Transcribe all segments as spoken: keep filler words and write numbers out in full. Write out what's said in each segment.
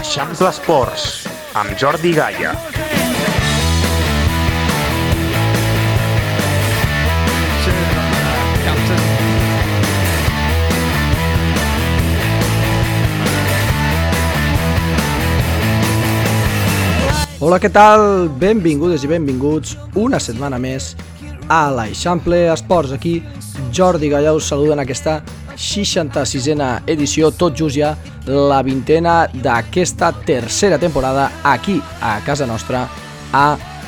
Eixample Esports, amb Jordi Gaia. Hola, què tal? Benvingudes i benvinguts una setmana més a l'Eixample Esports. Aquí Jordi Gaia us saluda en aquesta seixanta-sisena edició, tot just ja la vintena d'aquesta tercera temporada aquí a casa nostra a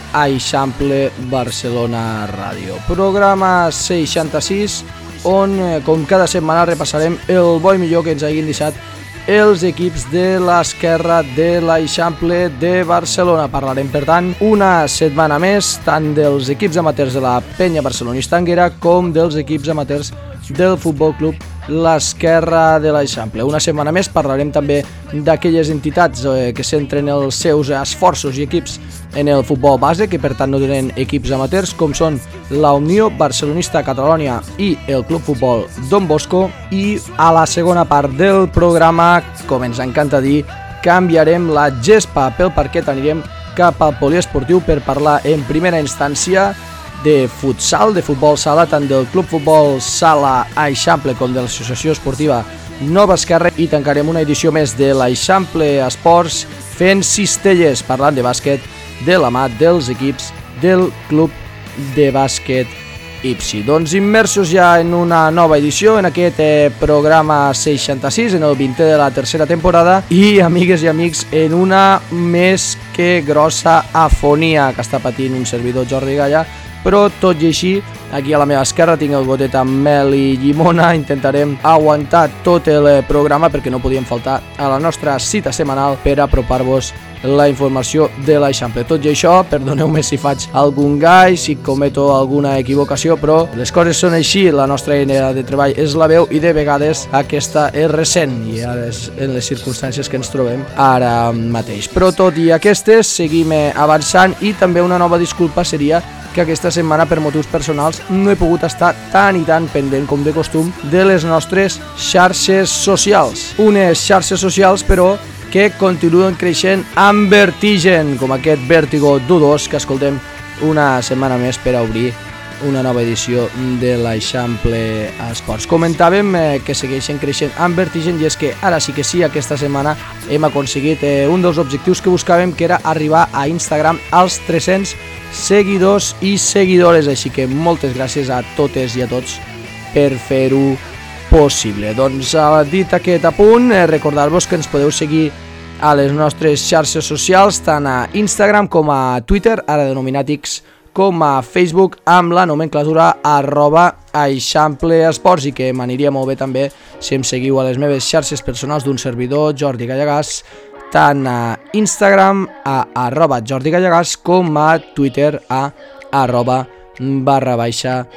Eixample Barcelona Ràdio. Programa seixanta-sis on, com cada setmana, repassarem el bo i millor que ens hagin deixat els equips de l'esquerra de l'Eixample de Barcelona. Parlarem, per tant, una setmana més tant dels equips amateurs de la Penya Barcelonista Anguera com dels equips amateurs del Futbol Club l'Esquerra de l'Eixample. Una setmana més parlarem també d'aquelles entitats eh, que centren els seus esforços i equips en el futbol base, que per tant no tenen equips amateurs, com són la Unió Barcelonista Catalònia i el Club Futbol Don Bosco. I a la segona part del programa, com ens encanta dir, canviarem la gespa pel parquet, anirem cap al poliesportiu per parlar en primera instància de futsal, de futbol sala, tant del Club Futbol Sala Eixample com de l'Associació Esportiva Nova Esquerra, i tancarem una edició més de l'Eixample Esports fent cistelles, parlant de bàsquet de la mà dels equips del Club de Bàsquet Ipsi. Doncs immersos ja en una nova edició, en aquest eh, programa seixanta-sis, en el vintè de la tercera temporada, i amigues i amics, en una més que grossa afonia que està patint un servidor, Jordi Gaia, però tot i així, aquí a la meva esquerra tinc el gotet amb mel i llimona. Intentarem aguantar tot el programa perquè no podíem faltar a la nostra cita setmanal per apropar-vos la informació de l'Eixample. Tot i això, perdoneu-me si faig algun gai, si cometo alguna equivocació, però les coses són així, la nostra eina de treball és la veu i de vegades aquesta és recent i ara és en les circumstàncies que ens trobem ara mateix. Però tot i aquestes, seguim avançant, i també una nova disculpa seria que aquesta setmana per motius personals no he pogut estar tan i tan pendent com de costum de les nostres xarxes socials. Unes xarxes socials, però, que continuen creixent amb vertigen, com aquest Vértigo d'U dos que escoltem una setmana més per a obrir una nova edició de l'Eixample Esports. Comentàvem eh, que segueixen creixent amb vertigen, i és que ara sí que sí, aquesta setmana hem aconseguit eh, un dels objectius que buscàvem, que era arribar a Instagram als tres-cents seguidors i seguidores, així que moltes gràcies a totes i a tots per fer-ho possible. Doncs dit aquest apunt, eh, recordar-vos que ens podeu seguir a les nostres xarxes socials, tant a Instagram com a Twitter, ara denominat X, com a Facebook, amb la nomenclatura arroba Eixample Esports, i que m'aniria molt bé també si em seguiu a les meves xarxes personals d'un servidor, Jordi Gallegàs, tant a Instagram a arroba Jordi Gallegàs com a Twitter a arroba barra baixa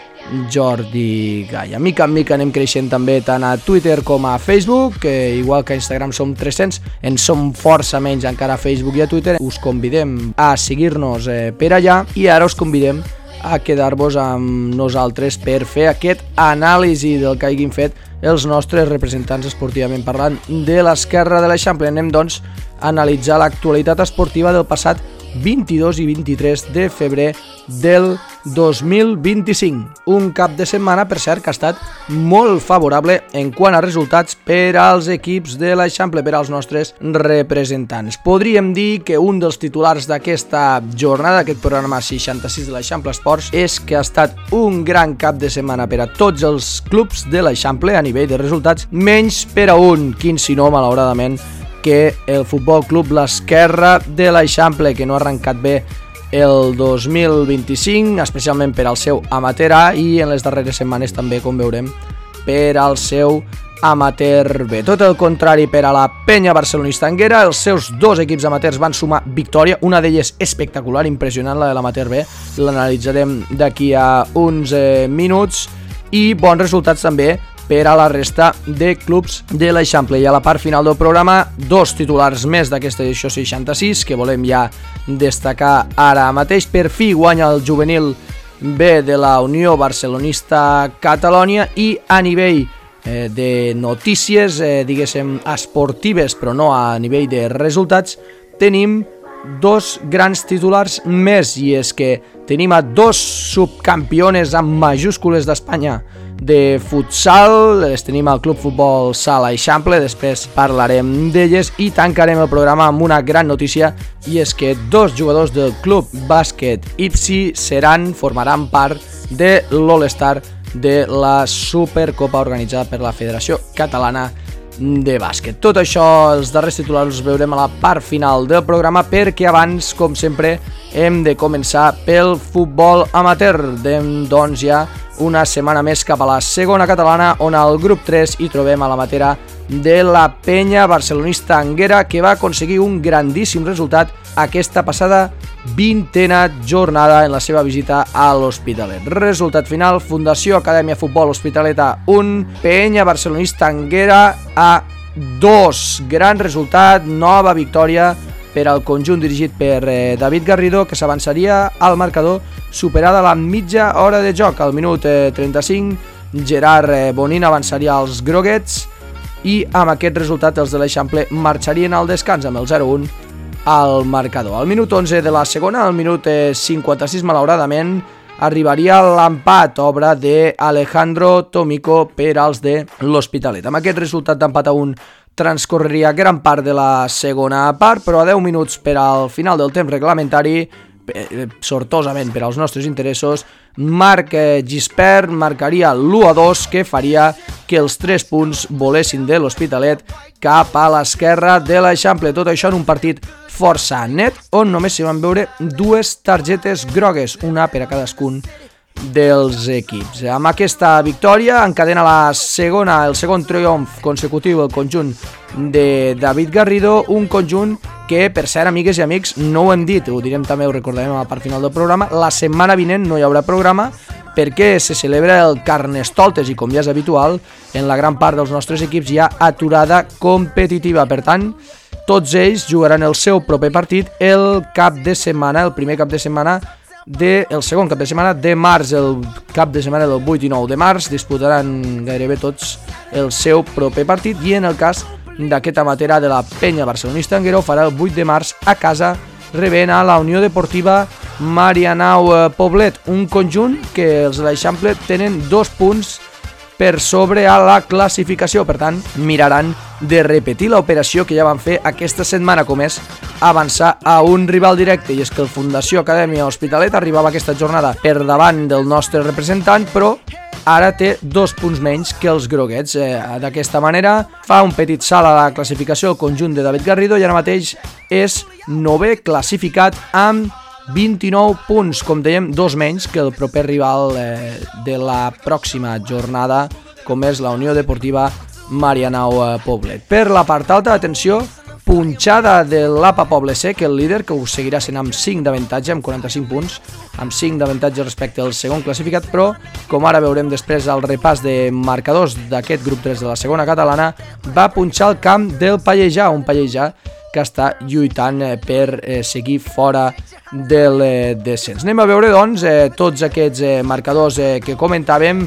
Jordi Gaia. Mica en mica anem creixent també tant a Twitter com a Facebook, que igual que a Instagram som tres-cents, en som força menys encara a Facebook i a Twitter. Us convidem a seguir-nos eh, per allà, i ara us convidem a quedar-vos amb nosaltres per fer aquest anàlisi del que hagin fet els nostres representants esportivament parlant de l'esquerra de l'Eixample. Anem doncs a analitzar l'actualitat esportiva del passat vint-i-dos i vint-i-tres de febrer del dos mil vint-i-cinc. Un cap de setmana, per cert, que ha estat molt favorable en quant a resultats per als equips de l'Eixample, per als nostres representants. Podríem dir que un dels titulars d'aquesta jornada, d'aquest programa seixanta-sis de l'Eixample Esports, és que ha estat un gran cap de setmana per a tots els clubs de l'Eixample a nivell de resultats, menys per a un, quin si no, malauradament, que el Futbol Club l'Esquerra de l'Eixample, que no ha arrencat bé el dos mil vint-i-cinc, especialment per al seu amateur A, i en les darreres setmanes també, com veurem, per al seu amateur B. Tot el contrari per a la Penya Barcelonista Anguera. Els seus dos equips amateurs van sumar victòria, una d'elles espectacular, impressionant, la de l'amateur B, l'analitzarem d'aquí a uns eh, minuts, i bons resultats també per a la resta de clubs de l'Eixample. I a la part final del programa, dos titulars més d'aquesta edició seixanta-sis que volem ja destacar ara mateix. Per fi guanya el juvenil B de la Unió Barcelonista Catalònia, i a nivell eh, de notícies, eh, diguéssim, esportives, però no a nivell de resultats, tenim dos grans titulars més, i és que tenim a dos subcampiones amb majúscules d'Espanya de futsal. Les tenim al Club Futbol Sala Eixample, després parlarem d'elles i tancarem el programa amb una gran notícia, i és que dos jugadors del Club Bàsquet Ipsi seran, formaran part de l'All-Star de la Supercopa organitzada per la Federació Catalana de Bàsquet. Tot això, els darrers titulars els veurem a la part final del programa, perquè abans, com sempre, hem de començar pel futbol amateur. Dem, doncs, ja una setmana més cap a la segona catalana, on al grup tres hi trobem a la matera de la penya barcelonista Anguera, que va aconseguir un grandíssim resultat aquesta passada vintena jornada en la seva visita a l'Hospitalet. Resultat final: Fundació Acadèmia Futbol Hospitaleta un, penya barcelonista Anguera a dos. Gran resultat, nova victòria per al conjunt dirigit per eh, David Garrido, que s'avançaria al marcador superada la mitja hora de joc. Al minut eh, trenta-cinc, Gerard eh, Bonin avançaria als groguets, i amb aquest resultat els de l'Eixample marxarien al descans amb el zero un al marcador. Al minut onze de la segona, al minut eh, cinquanta-sis, malauradament, arribaria l'empat, obra de Alejandro Tomico per als de l'Hospitalet. Amb aquest resultat d'empat a un transcorreria gran part de la segona part, però a deu minuts per al final del temps reglamentari, sortosament per als nostres interessos, Marc Gispert marcaria l'u a dos, que faria que els tres punts volessin de l'Hospitalet cap a l'esquerra de l'Eixample. Tot això en un partit força net, on només s'hi van veure dues targetes grogues, una per a cadascun dels equips. Amb aquesta victòria encadena la segona, el segon triomf consecutiu el conjunt de David Garrido, un conjunt que, per cert, amigues i amics, no ho hem dit, ho direm també, ho recordarem a la part final del programa, la setmana vinent no hi haurà programa perquè se celebra el Carnestoltes i, com ja és habitual, en la gran part dels nostres equips hi ha aturada competitiva. Per tant, tots ells jugaran el seu proper partit el cap de setmana, el primer cap de setmana de, el segon cap de setmana de març. El cap de setmana del vuit i nou de març disputaran gairebé tots el seu proper partit, i en el cas d'aquesta matera de la penya barcelonista Anguera ho farà el vuit de març a casa, rebent a la Unió Deportiva Marianao Poblet, un conjunt que els de l'Eixample tenen dos punts per sobre a la classificació. Per tant, miraran de repetir l'operació que ja van fer aquesta setmana, com és avançar a un rival directe, i és que el Fundació Acadèmia Hospitalet arribava aquesta jornada per davant del nostre representant, però ara té dos punts menys que els groguets. Eh, D'aquesta manera fa un petit salt a la classificació el conjunt de David Garrido, i ara mateix és novè classificat amb vint-i-nou punts, com dèiem, dos menys que el proper rival eh, de la pròxima jornada, com és la Unió Deportiva Marianao Poblet. Per la part alta, atenció, punxada de l'A P A Poble Sec, el líder, que ho seguirà sent amb cinc d'avantatge, amb quaranta-cinc punts, amb cinc d'avantatge respecte al segon classificat, però, com ara veurem després al repàs de marcadors d'aquest grup tres de la segona catalana, va punxar el camp del Pallejà, un Pallejà que està lluitant per eh, seguir fora del eh, descens. Anem a veure, doncs, eh, tots aquests eh, marcadors eh, que comentàvem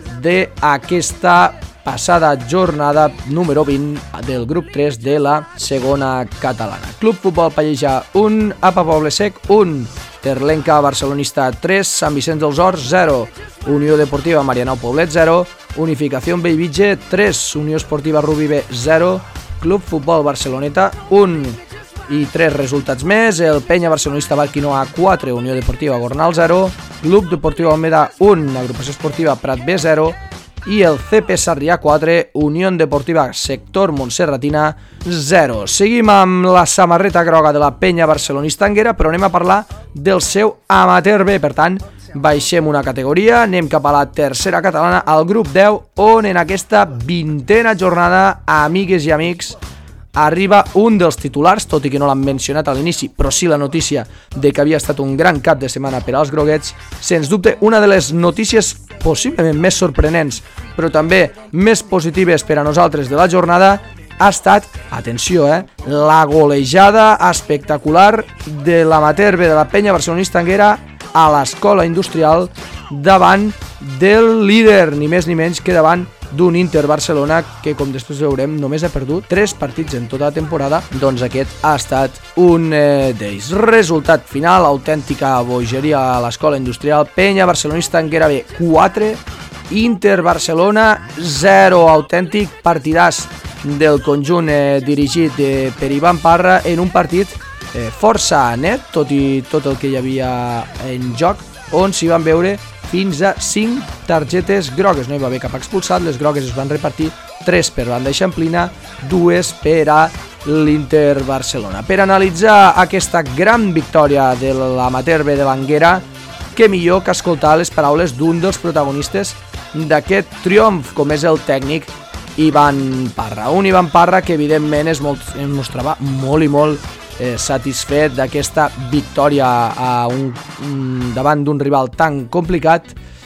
d'aquesta passada jornada número vint del grup tres de la segona catalana. Club Futbol Pallejà un, A P A Poble Sec un, Terlenca Barcelonista tres, Sant Vicenç dels Horts zero, Unió Deportiva Marianao Poblet zero, Unificació Bellvitge tres, Unió Esportiva Rubí B zero, Club Futbol Barceloneta un. I tres resultats més: el Penya Barcelonista Barquinoa quatre, Unió Deportiva Gornal zero, Club Deportiu Almeda un, Agrupació Esportiva Prat B zero, i el C P Sarrià quatre, Unió Deportiva Sector Montserratina zero. Seguim amb la samarreta groga de la penya barcelonista Anguera, però anem a parlar del seu amateur B. Per tant, baixem una categoria, anem cap a la tercera catalana, al grup deu, on en aquesta vintena jornada, amigues i amics, arriba un dels titulars, tot i que no l'han mencionat a l'inici, però sí la notícia de que havia estat un gran cap de setmana per als groguets. Sens dubte, una de les notícies possiblement més sorprenents, però també més positives per a nosaltres de la jornada, ha estat, atenció, eh, la golejada espectacular de l'amateur B de la penya barcelonista Anguera a l'Escola Industrial davant del líder, ni més ni menys que davant d'un Inter Barcelona que, com després veurem, només ha perdut tres partits en tota la temporada, doncs aquest ha estat un eh, d'ells. Resultat final, autèntica bogeria a l'Escola Industrial, Penya Barcelonista Anguera B quatre, Inter Barcelona zero, autèntic partidàs del conjunt eh, dirigit eh, per Ivan Parra en un partit eh, força net, tot i tot el que hi havia en joc, on s'hi van veure fins a cinc targetes grogues. No hi va haver cap expulsat, les grogues es van repartir tres per banda eixamplina, dues per a l'Inter Barcelona. Per analitzar aquesta gran victòria de l'amateur B de l'Anguera, què millor que escoltar les paraules d'un dels protagonistes d'aquest triomf, com és el tècnic Ivan Parra. Un Ivan Parra que evidentment es, molt, es mostrava molt i molt eh, satisfet d'aquesta victòria a un, un, davant d'un rival tan complicat,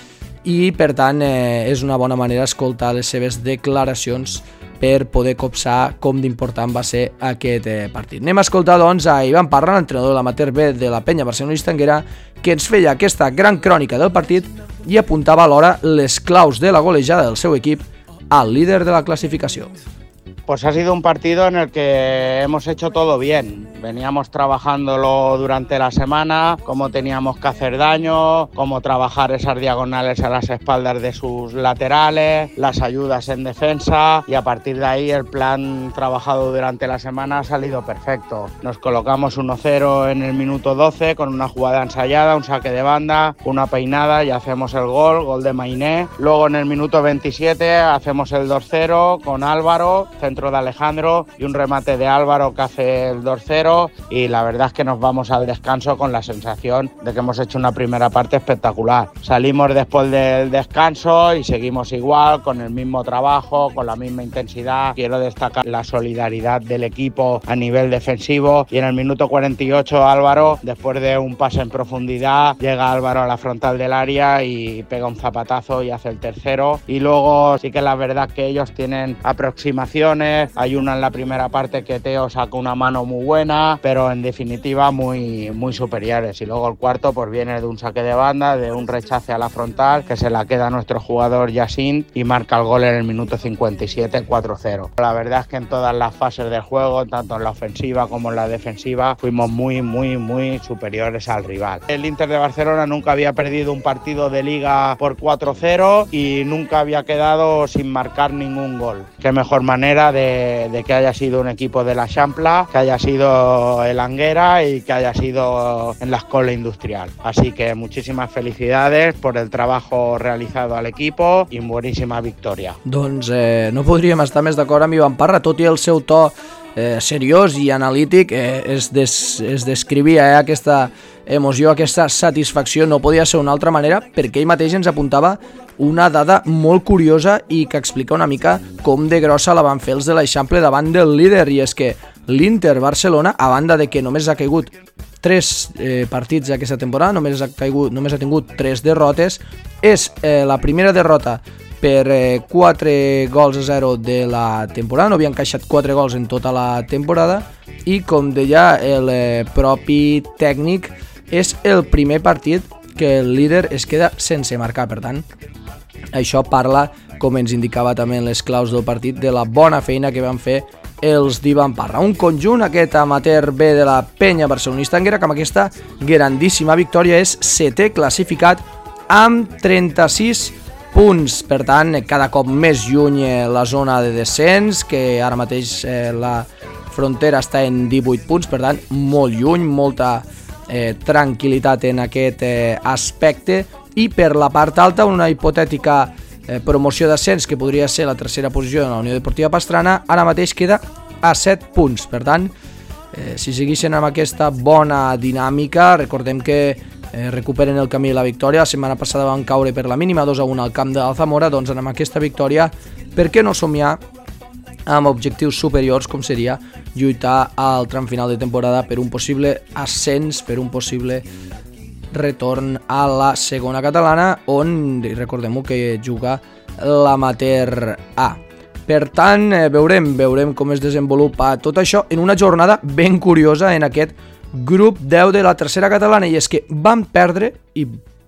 i per tant eh, és una bona manera escoltar les seves declaracions per poder copsar com d'important va ser aquest eh, partit. Anem a escoltar doncs a Ivan Parra, l'entrenador de l'amateur B de la Penya Barcelonista Anguera, que ens feia aquesta gran crònica del partit i apuntava alhora les claus de la golejada del seu equip al líder de la clasificació. Pues ha sido un partido en el que hemos hecho todo bien. Veníamos trabajándolo durante la semana, cómo teníamos que hacer daño, cómo trabajar esas diagonales a las espaldas de sus laterales, las ayudas en defensa, y a partir de ahí el plan trabajado durante la semana ha salido perfecto. Nos colocamos uno cero en el minuto doce con una jugada ensayada, un saque de banda, una peinada y hacemos el gol, gol de Mainé. Luego en el minuto veintisiete hacemos el dos cero con Álvaro, centro de Alejandro y un remate de Álvaro que hace el dos cero, y la verdad es que nos vamos al descanso con la sensación de que hemos hecho una primera parte espectacular. Salimos después del descanso y seguimos igual, con el mismo trabajo, con la misma intensidad. Quiero destacar la solidaridad del equipo a nivel defensivo, y en el minuto cuarenta y ocho Álvaro, después de un pase en profundidad, llega Álvaro a la frontal del área y pega un zapatazo y hace el tercero. Y luego sí que la verdad que ellos tienen aproximaciones. Hay una en la primera parte que Teo saca una mano muy buena, pero en definitiva muy, muy superiores. Y luego el cuarto pues viene de un saque de banda, de un rechace a la frontal, que se la queda nuestro jugador Yacine y marca el gol en el minuto cincuenta y siete, cuatro cero. La verdad es que en todas las fases del juego, tanto en la ofensiva como en la defensiva, fuimos muy, muy, muy superiores al rival. El Inter de Barcelona nunca había perdido un partido de liga por cuatro cero y nunca había quedado sin marcar ningún gol. Qué mejor manera De, de que haya sido un equipo de la Xampla, que haya sido el Anguera y que haya sido en la Escola Industrial. Así que muchísimas felicidades por el trabajo realizado al equipo i bueníssima victòria. Doncs eh, no podríem estar més d'acord amb Ivan Parra, tot i el seu to eh, seriós i analític, eh, es, des, es descrivia eh, aquesta emoció, aquesta satisfacció, no podia ser una altra manera, perquè ell mateix ens apuntava una dada molt curiosa i que explica una mica com de grossa la van fer els de l'Eixample davant del líder, i és que l'Inter Barcelona, a banda de que només ha caigut tres eh, partits aquesta temporada, només ha, caigut, només ha tingut tres derrotes, és eh, la primera derrota per eh, quatre gols a zero de la temporada, no havia encaixat quatre gols en tota la temporada, i com deia el eh, propi tècnic, és el primer partit que el líder es queda sense marcar. Per tant, això parla, com ens indicava també en les claus del partit, de la bona feina que van fer els d'Ivan Parra. Un conjunt, aquest amateur B de la Penya Barcelonista Anguera, que amb aquesta grandíssima victòria és setè classificat amb trenta-sis punts. Per tant, cada cop més lluny la zona de descens, que ara mateix eh, la frontera està en divuit punts, per tant, molt lluny, molta eh, tranquil·litat en aquest eh, aspecte. I per la part alta, una hipotètica eh, promoció d'ascens que podria ser la tercera posició de la Unió Deportiva Pastrana, ara mateix queda a set punts. Per tant, eh, si segueixen amb aquesta bona dinàmica, recordem que eh, recuperen el camí de la victòria. La setmana passada van caure per la mínima dos a un al camp de l'Alzamora, doncs amb aquesta victòria, per què no somiar amb objectius superiors, com seria lluitar al tram final de temporada per un possible ascens, per un possible retorn a la segona catalana, on recordem-ho que juga l'amateur A. Per tant, veurem, veurem com es desenvolupa tot això en una jornada ben curiosa en aquest grup deu de la tercera catalana, i és que van perdre, i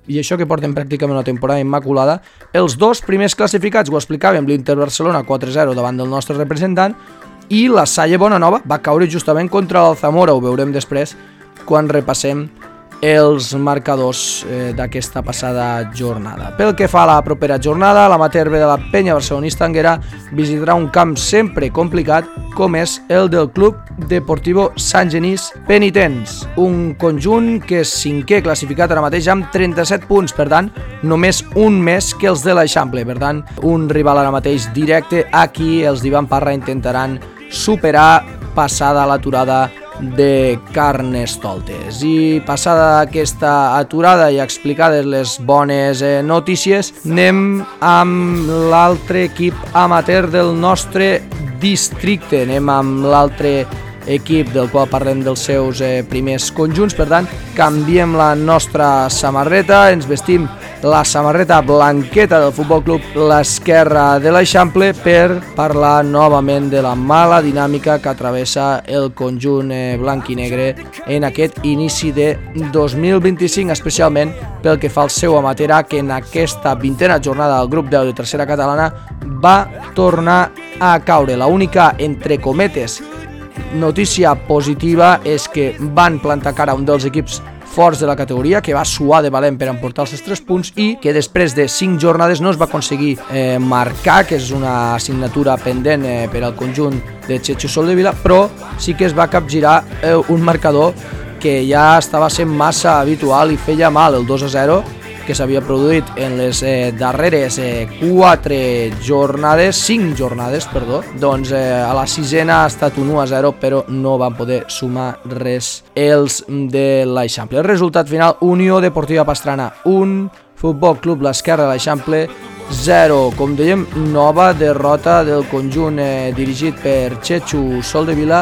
i això que porten pràcticament una temporada immaculada. Els dos primers classificats, ho explicàvem, l'Inter Barcelona quatre zero davant del nostre representant, i la Salle Bonanova va caure justament contra el Zamora, ho veurem després quan repassem els marcadors eh, d'aquesta passada jornada. Pel que fa a la propera jornada, l'amateur B de la Penya Barcelonista Anguera visitarà un camp sempre complicat com és el del Club Deportivo Sant Genís Penitents, un conjunt que és cinquè classificat ara mateix amb trenta-set punts, per tant, només un més que els de l'Eixample, per tant, un rival ara mateix directe a qui els d'Ivan Parra intentaran superar passada l'aturada de Carnestoltes. I passada aquesta aturada i explicades les bones eh, notícies, anem amb l'altre equip amateur del nostre districte, anem amb l'altre equip del qual parlem dels seus eh, primers conjunts. Per tant, canviem la nostra samarreta, ens vestim la samarreta blanqueta del Futbol Club l'Esquerra de l'Eixample per parlar novament de la mala dinàmica que travessa el conjunt eh, blanc i negre en aquest inici de dos mil vint-i-cinc, especialment pel que fa al seu amateur A, que en aquesta vintena jornada del grup deu de tercera catalana va tornar a caure. La única, entre cometes, notícia positiva és que van plantar cara a un dels equips forts de la categoria, que va suar de valent per emportar els tres punts i que després de cinc jornades no es va aconseguir eh, marcar, que és una assignatura pendent eh, per al conjunt de Chechu Soldevila, però sí que es va capgirar eh, un marcador que ja estava sent massa habitual i feia mal, el dos a zero, que s'havia produït en les eh, darreres eh, quatre jornades, cinc jornades, perdó, doncs eh, a la sisena ha estat un u a zero, però no van poder sumar res els de l'Eixample. El resultat final, Unió Deportiva Pastrana un, Futbol Club l'Esquerra de l'Eixample zero. Com dèiem, nova derrota del conjunt eh, dirigit per Chechu Soldevila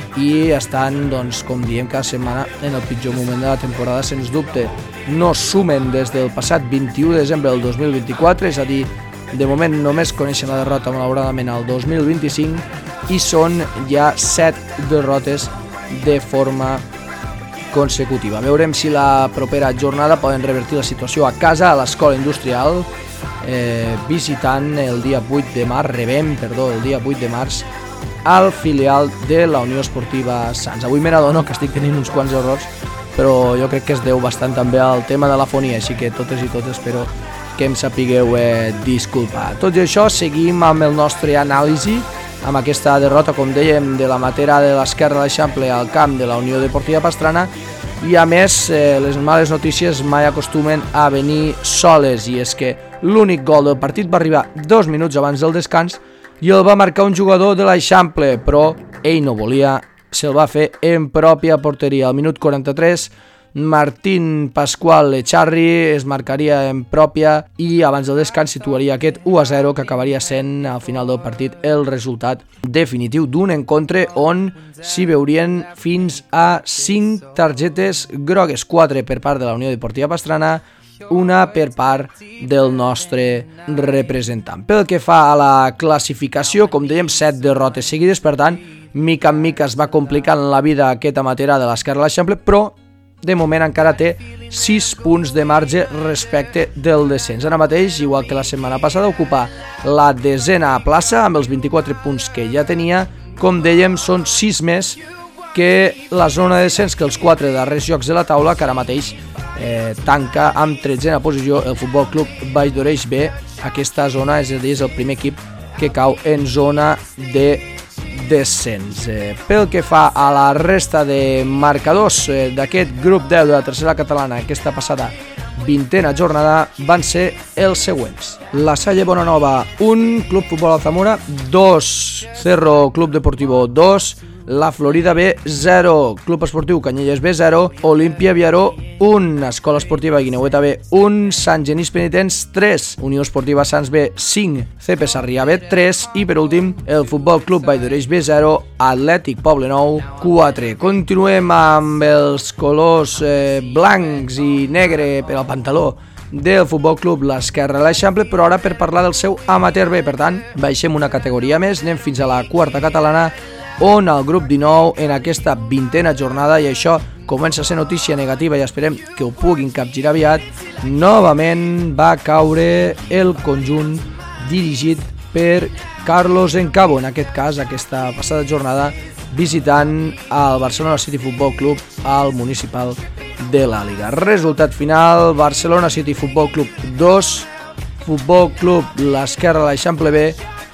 i estan, doncs, com diem cada setmana, en el pitjor moment de la temporada, sens dubte. No sumen des del passat vint-i-u de desembre del dos mil vint-i-quatre, és a dir, de moment només coneixen la derrota malauradament al dos mil vint-i-cinc i són ja set derrotes de forma consecutiva. Veurem si la propera jornada poden revertir la situació a casa, a l'Escola Industrial, eh, visitant el dia vuit de març, rebem, perdó, el dia vuit de març, al filial de la Unió Esportiva Sants. Avui me n'adono que estic tenint uns quants errors, però jo crec que es deu bastant també al tema de la fonia, així que totes i totes espero que em sapigueu eh, disculpar. Tot i això, seguim amb el nostre anàlisi, amb aquesta derrota, com dèiem, de la matera de l'Esquerra de l'Eixample al camp de la Unió Deportiva Pastrana, i a més, eh, les males notícies mai acostumen a venir soles, i és que l'únic gol del partit va arribar dos minuts abans del descans i el va marcar un jugador de l'Eixample, però ell no volia, se'l va fer en pròpia porteria. Al minut quaranta-tres, Martín Pascual Echarri es marcaria en pròpia i abans del descans situaria aquest u a zero que acabaria sent al final del partit el resultat definitiu d'un encontre on s'hi veurien fins a cinc targetes grogues, quatre per part de la Unió Deportiva Pastrana, una per part del nostre representant. Pel que fa a la classificació, com dèiem, set derrotes seguides, per tant, mica en mica es va complicant la vida aquest amateur de l'Esquerra de l'Eixample, però de moment encara té sis punts de marge respecte del descens. Ara mateix, igual que la setmana passada, ocupa la desena plaça amb els vint-i-quatre punts que ja tenia. Com dèiem, són sis més que la zona de descens, que els quatre darrers jocs de la taula, que ara mateix eh, tanca amb tretzena posició el Futbol Club Vall d'Oreix B. Aquesta zona, és a dir, és el primer equip que cau en zona de descens. Eh, pel que fa a la resta de marcadors eh, d'aquest grup deu de la tercera catalana, aquesta passada vintena jornada, van ser els següents. La Salle Bonanova un, Club Futbol Alzamora dos, Cerro Club Deportivo dos, la Florida B zero, Club Esportiu Canyelles B zero, Olimpia Viaró un, Escola Esportiva Guineueta B un, Sant Genís Penitents tres, Unió Esportiva Sants B cinc, C P Sarrià B tres i per últim el Futbol Club Vall d'Oreix B zero, Atlètic Poblenou quatre. Continuem amb els colors eh, blancs i negre per al pantaló del Futbol Club l'Esquerra de l'Eixample, però ara per parlar del seu amateur B. Per tant, baixem una categoria més, anem fins a la quarta catalana, on el grup dinou en aquesta vintena jornada, i això comença a ser notícia negativa i esperem que ho puguin capgirar aviat, novament va caure el conjunt dirigit per Carlos Encabo, en aquest cas, aquesta passada jornada, visitant el Barcelona City Futbol Club al Municipal de la Liga. Resultat final, Barcelona City Futbol Club dos, Futbol Club l'Esquerra de l'Eixample B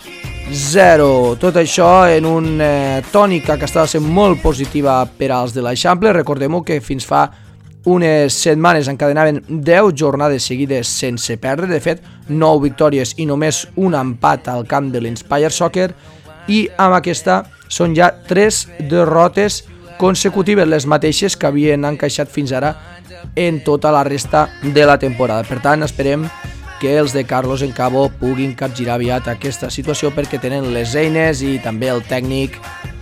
zero. Tot això en una eh, tònica que estava sent molt positiva per als de l'Eixample. Recordem-ho que fins fa unes setmanes encadenaven deu jornades seguides sense perdre, de fet nou victòries i només un empat al camp de l'Inspire Soccer, i amb aquesta són ja tres derrotes consecutives, les mateixes que havien encaixat fins ara en tota la resta de la temporada. Per tant, esperem que els de Carlos Encabo puguin capgirar aviat aquesta situació, perquè tenen les eines i també el tècnic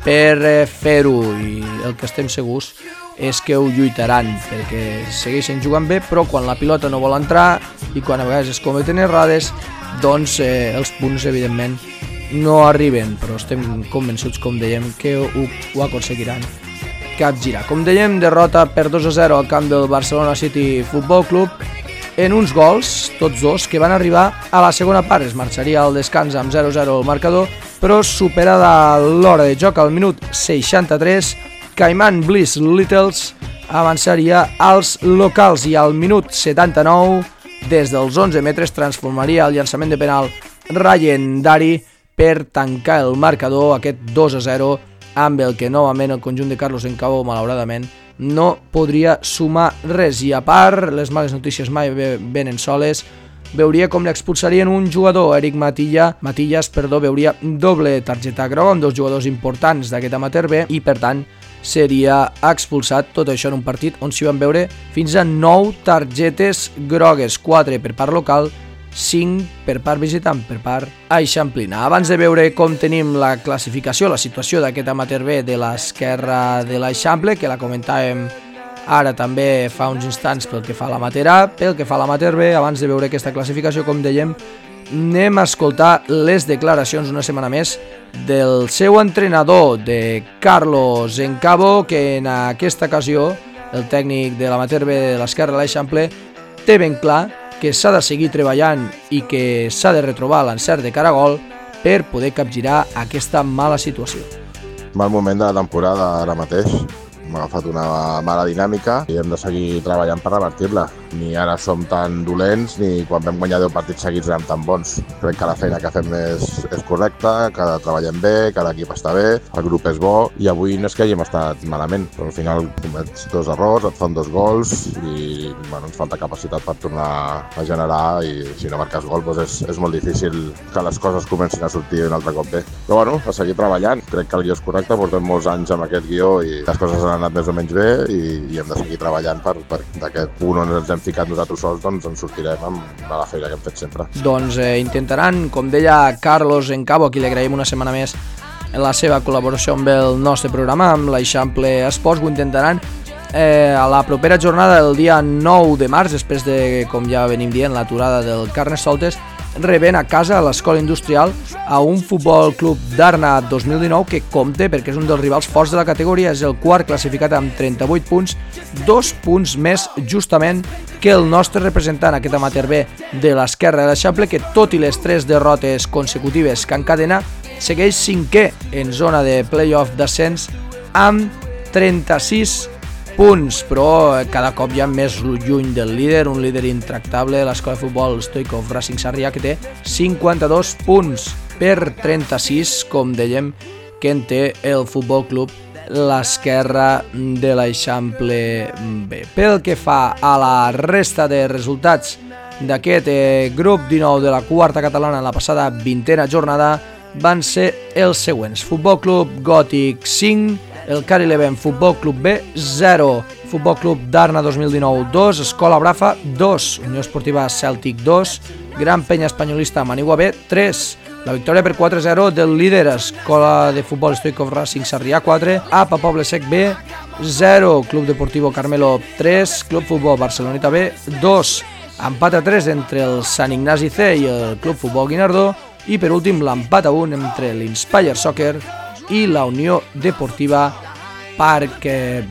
per fer-ho, i el que estem segurs és que ho lluitaran, perquè segueixen jugant bé, però quan la pilota no vol entrar i quan a vegades es cometen errades, doncs eh, els punts evidentment no arriben, però estem convençuts, com dèiem, que ho, ho aconseguiran capgirar. Com dèiem, derrota per dos a zero al camp del Barcelona City Futbol Club, en uns gols, tots dos, que van arribar a la segona part. Es marxaria al descans amb zero a zero el marcador, però superada l'hora de joc al minut seixanta-tres, Caiman Bliss Littles avançaria als locals i al minut setanta-nou, des dels onze metres, transformaria el llançament de penal Ryan Dari per tancar el marcador, aquest dos a zero, amb el que novament el conjunt de Carlos Encabo, malauradament, no podria sumar res. I a part, les males notícies mai venen soles, veuria com l'expulsarien un jugador, Eric Matilla, Matillas, perdó, veuria doble targeta groga amb dos jugadors importants d'aquest amateur B i per tant seria expulsat, tot això en un partit on s'hi van veure fins a nou targetes grogues, quatre per part local, cinc per part visitant, per part eixamplina. Abans de veure com tenim la classificació, la situació d'aquest amateur B de l'esquerra de l'Eixample, que la comentàvem ara també fa uns instants pel que fa a l'amateur A, pel que fa a l'amateur B, abans de veure aquesta classificació, com dèiem, anem a escoltar les declaracions una setmana més del seu entrenador, de Carlos Encabo, que en aquesta ocasió, el tècnic de l'amateur B de l'esquerra de l'Eixample, té ben clar que s'ha de seguir treballant i que s'ha de retrobar l'encert de cara a gol per poder capgirar aquesta mala situació. Mal moment de la temporada ara mateix, hem agafat una mala dinàmica i hem de seguir treballant per revertir-la. Ni ara som tan dolents ni quan vam guanyar deu partits seguits érem tan bons. Crec que la feina que fem és, és correcta, que treballem bé, que l'equip està bé, el grup és bo i avui no és que hàgim estat malament, però al final comets dos errors, et fan dos gols i bueno, ens falta capacitat per tornar a generar i si no marques gol doncs és, és molt difícil que les coses comencin a sortir un altre cop bé. Però bueno, a seguir treballant, crec que el guió és correcte, portem molts anys amb aquest guió i les coses han anat més o menys bé i, i hem de seguir treballant per, per d'aquest punt on ens hem ficat nosaltres sols, doncs ens sortirem amb la feina que hem fet sempre. Doncs eh, intentaran, com deia Carlos Encabo, a qui li agraïm una setmana més la seva col·laboració amb el nostre programa, amb l'Eixample Esports, ho intentaran eh, a la propera jornada del dia nou de març, després de, com ja venim dient, l'aturada del Carnestoltes, rebent a casa a l'Escola Industrial a un Futbol Club Darna dos mil dinou que compte, perquè és un dels rivals forts de la categoria, és el quart classificat amb trenta-vuit punts, dos punts més justament que el nostre representant, aquest amateur B de l'esquerra de l'Eixample, que tot i les tres derrotes consecutives que encadena, segueix cinquè en zona de play-off d'ascens amb trenta-sis punts, però cada cop ja més lluny del líder, un líder intractable, l'escola de futbol Stoikov Racing Sarrià, que té cinquanta-dos punts per trenta-sis, com dèiem, que en té el Futbol Club l'esquerra de l'Eixample B. Pel que fa a la resta de resultats d'aquest eh, grup dinou de la quarta catalana en la passada vintena jornada van ser els següents: Futbol Club Gòtic cinc, el Cari Leven Futbol Club B zero, Futbol Club Darna dos mil dinou dos, Escola Brafa dos, Unió Esportiva Cèltic dos, Gran Penya Espanyolista Manigua B tres, la victòria per quatre a zero del líder Escola de Futbol Stoikov Racing Sarrià quatre, A P A Poble Sec B zero, Club Deportivo Carmelo tres, Club Futbol Barceloneta B dos, empat a tres entre el Sant Ignasi C i el Club Futbol Guinardó i per últim l'empat a un entre l'Inspire Soccer i la Unió Deportiva Parc B.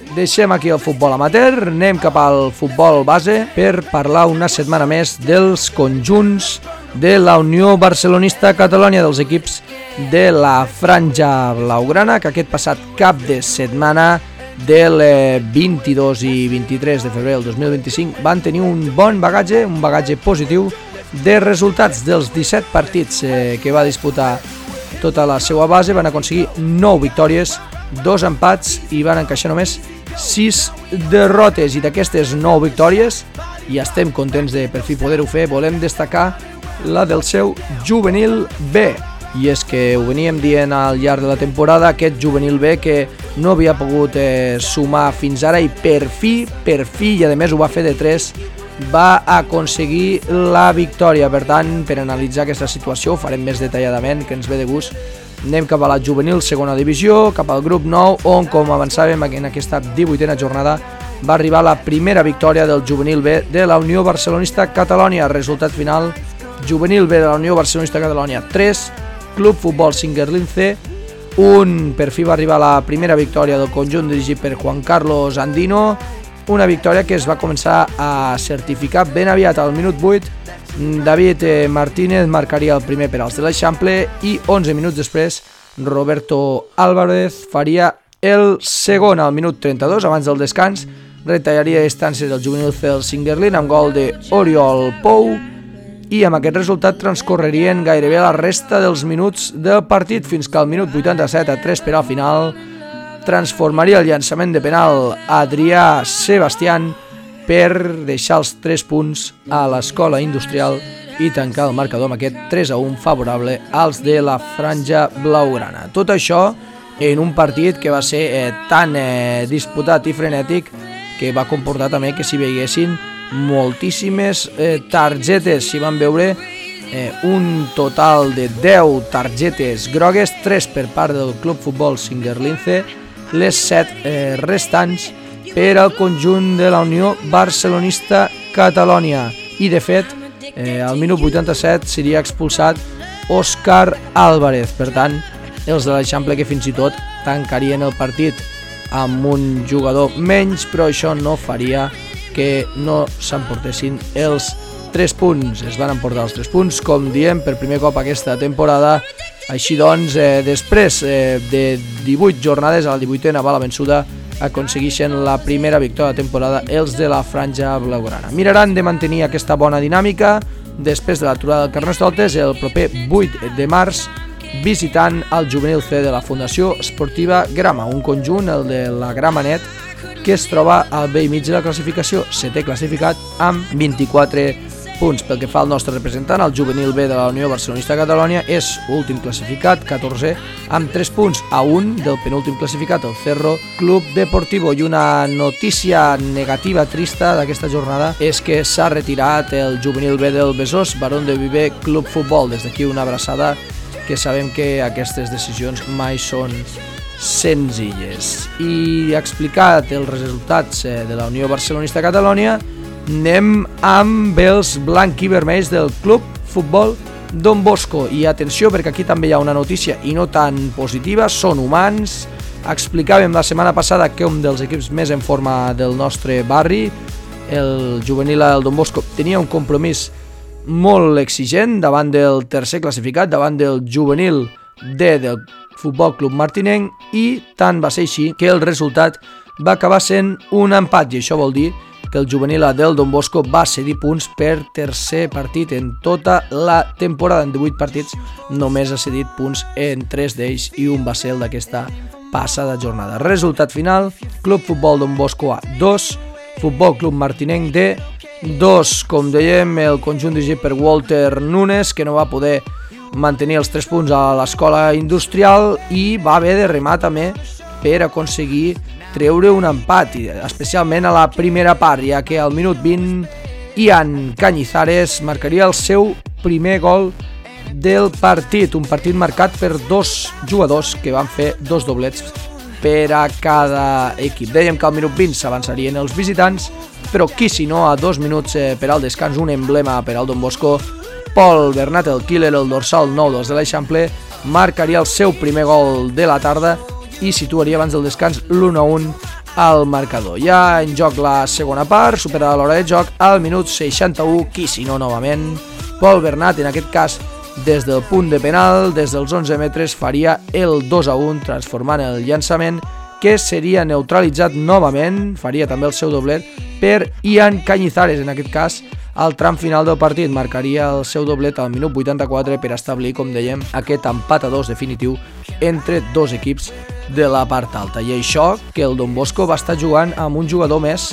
deixem aquí el futbol amateur, anem cap al futbol base per parlar una setmana més dels conjunts de la Unió Barcelonista Catalònia, dels equips de la Franja Blaugrana, que aquest passat cap de setmana del vint-i-dos i vint-i-tres de febrer del dos mil vint-i-cinc van tenir un bon bagatge, un bagatge positiu de resultats. Dels disset partits eh, que va disputar tota la seva base, van aconseguir nou victòries, dos empats i van encaixar només sis derrotes. I d'aquestes nou victòries, i estem contents de per fi poder-ho fer, volem destacar la del seu juvenil B. I és que ho veníem dient al llarg de la temporada, aquest juvenil B que no havia pogut eh, sumar fins ara i per fi, per fi, i a més ho va fer de tres, va aconseguir la victòria. Per tant, per analitzar aquesta situació, ho farem més detalladament, que ens ve de gust. Anem cap a la juvenil segona divisió, cap al grup nou, on, com avançàvem en aquesta divuitena jornada, va arribar la primera victòria del juvenil B de la Unió Barcelonista Catalònia. Resultat final, juvenil B de la Unió Barcelonista Catalònia tres, Club Futbol Singuerlince un. Per fi va arribar la primera victòria del conjunt dirigit per Juan Carlos Andino, una victòria que es va començar a certificar ben aviat. Al minut vuit, David Martínez marcaria el primer per als de l'Eixample i onze minuts després Roberto Álvarez faria el segon. Al minut trenta-dos, abans del descans, retallaria distàncies del juvenil C del Singuerlin amb gol d'Oriol Pou, i amb aquest resultat transcorrerien gairebé la resta dels minuts del partit fins que al minut vuitanta-set, a tres per al final, transformaria el llançament de penal Adrià Sebastián per deixar els tres punts a l'Escola Industrial i tancar el marcador amb aquest tres a un favorable als de la Franja Blaugrana. Tot això en un partit que va ser eh, tan eh, disputat i frenètic que va comportar també que s'hi veiessin moltíssimes eh, targetes. S'hi van veure eh, un total de deu targetes grogues, tres per part del Club Futbol Singuerlince, les set eh, restants per al conjunt de la Unió Barcelonista Catalònia. I de fet, eh, al minut vuitanta-set seria expulsat Òscar Álvarez. Per tant, els de l'Eixample que fins i tot tancarien el partit amb un jugador menys, però això no faria que no s'emportessin els tres punts. Es van emportar els tres punts, com diem, per primer cop aquesta temporada. Així doncs, eh, després eh, de divuit jornades, a la divuitena va la vençuda, aconsegueixen la primera victòria de temporada els de la Franja Blaugrana. Miraran de mantenir aquesta bona dinàmica després de l'aturada del Carnestoltes el proper vuit de març, visitant el juvenil C de la Fundació Esportiva Grama, un conjunt, el de la Gramenet, que es troba al vell mig de la classificació, setè classificat amb vint-i-quatre punts. Pel que fa al nostre representant, el juvenil B de la Unió Barcelonista Catalònia, és últim classificat, catorzè, amb tres punts a un del penúltim classificat, el Cerro Club Deportivo. I una notícia negativa, trista d'aquesta jornada, és que s'ha retirat el juvenil B del Besòs, Barón de Viver Club Futbol. Des d'aquí una abraçada, que sabem que aquestes decisions mai són senzilles. I explicat els resultats de la Unió Barcelonista Catalònia, anem amb els blanc-i-vermells del Club Futbol Don Bosco. I atenció, perquè aquí també hi ha una notícia i no tan positiva, són humans. Explicàvem la setmana passada que un dels equips més en forma del nostre barri, el juvenil del Don Bosco, tenia un compromís molt exigent davant del tercer classificat, davant del juvenil D del Futbol Club Martinenc, i tant va ser així que el resultat va acabar sent un empat, i això vol dir que el juvenil A del Don Bosco va cedir punts per tercer partit en tota la temporada. En divuit partits només ha cedit punts en tres d'ells i un va ser el d'aquesta passada jornada. Resultat final, Club Futbol Don Bosco A dos, Futbol Club Martinenc D dos. Com dèiem, el conjunt dirigit per Walter Nunes, que no va poder mantenir els tres punts a l'Escola Industrial i va haver de remar també per aconseguir treure un empat, especialment a la primera part, ja que al minut vint Ian Cañizares marcaria el seu primer gol del partit, un partit marcat per dos jugadors que van fer dos doblets per a cada equip. Dèiem que al minut vint s'avançarien els visitants, però qui si no, a dos minuts per al descans, un emblema per al Don Bosco, Pol Bernat, el killer, el dorsal nou dels de l'Eixample, marcaria el seu primer gol de la tarda i situaria abans del descans l'u a un al marcador. Ja en joc la segona part, superada l'hora de joc, al minut seixanta-u, qui si no novament, Pol Bernat, en aquest cas des del punt de penal, des dels onze metres, faria el dos a un, transformant el llançament, que seria neutralitzat novament, faria també el seu doblet per Ian Cañizares, en aquest cas al tram final del partit, marcaria el seu doblet al minut vuitanta-quatre per establir, com dèiem, aquest empat a dos definitiu entre dos equips de la part alta. I això que el Don Bosco va estar jugant amb un jugador més